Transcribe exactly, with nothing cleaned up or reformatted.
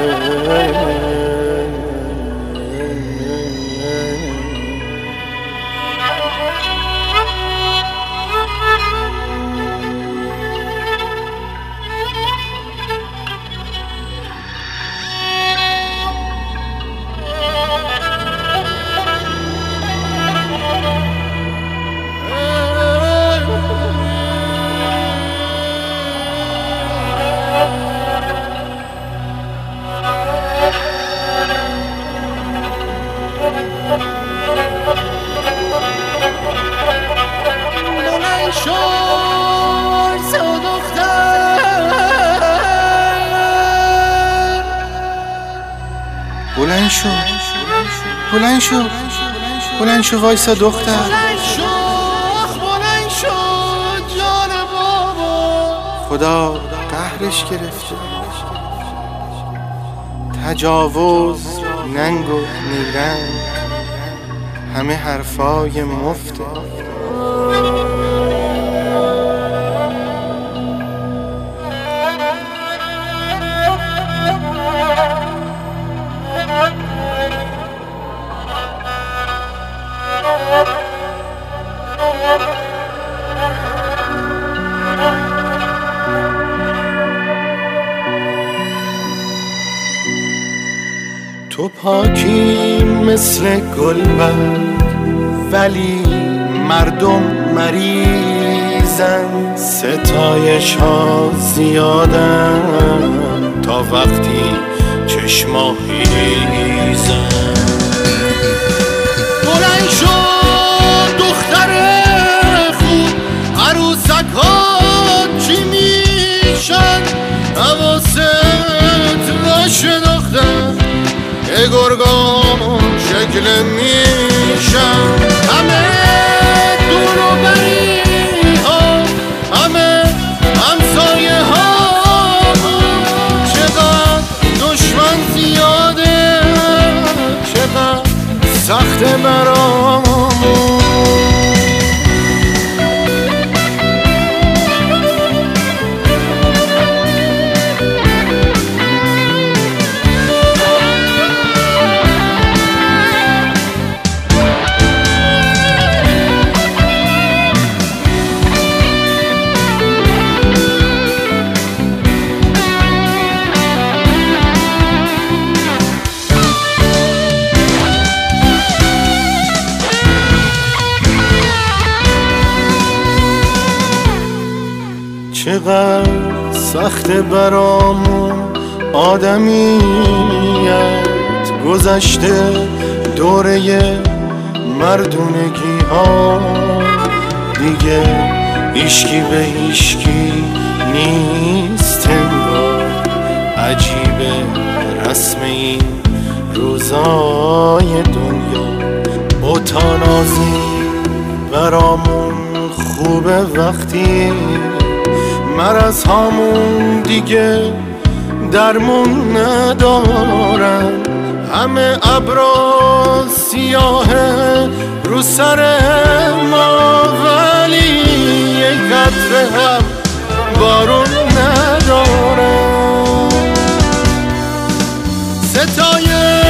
بلند شو بلند شو بلند شو وایسا دختر، بلند شو بلند شو جان بابا، خدا قهرش گرفته، تجاوز ننگ و نیرنگ همه حرفای مفته. تو پاکی مثل گلبرگ ولی مردم مریضن، ستایش ها زیادن تا وقتی چشما هیزن. بلند شو دختر خوب، عروسک ها چی میشن؟ حواست باشه دختر، یه گرگان شکل میشن. همه دور و بری ها، همه همسایه ها، چقدر دشمن زیاده، چقدر سخت برامون. چقدر سخت برامون آدمیت گذشته دوره مردونگی ها، دیگه هیشکی به هیشکی نیست انگار. عجیبه رسم این روزای دنیا، اوتانازی برامون خوبه وقتی مرض هامون دیگه درمون ندارن. همه ابرا سیاهه رو سر ما ولی یک قطره هم بارون ندارن. ستایه